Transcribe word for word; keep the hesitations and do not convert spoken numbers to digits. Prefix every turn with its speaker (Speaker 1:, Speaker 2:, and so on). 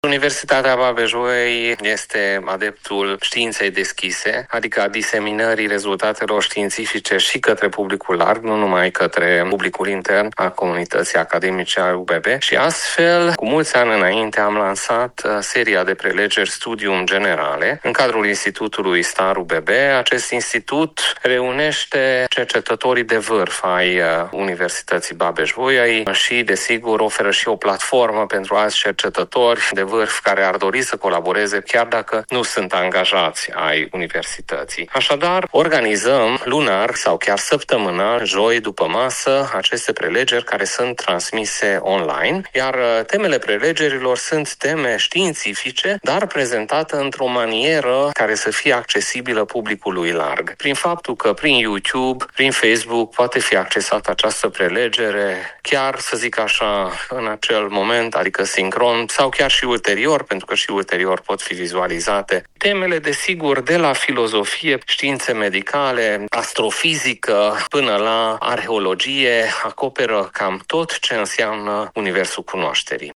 Speaker 1: Universitatea Babeș-Bolyai este adeptul științei deschise, adică a diseminării rezultatelor științifice și către publicul larg, nu numai către publicul intern a comunității academice a U B B. Și astfel, cu mulți ani înainte, am lansat seria de prelegeri Studium Generale în cadrul Institutului Star U B B. Acest institut reunește cercetătorii de vârf ai Universității Babeș-Bolyai și, desigur, oferă și o platformă pentru alți cercetători de vârf care ar dori să colaboreze, chiar dacă nu sunt angajați ai universității. Așadar, organizăm lunar sau chiar săptămânal, joi după masă, aceste prelegeri care sunt transmise online, iar temele prelegerilor sunt teme științifice, dar prezentate într-o manieră care să fie accesibilă publicului larg. Prin faptul că prin YouTube, prin Facebook poate fi accesată această prelegere chiar, să zic așa, în acel moment, adică sincron, sau chiar și ulterior, pentru că și ulterior pot fi vizualizate. Temele, desigur, de la filozofie, științe medicale, astrofizică, până la arheologie, acoperă cam tot ce înseamnă universul cunoașterii.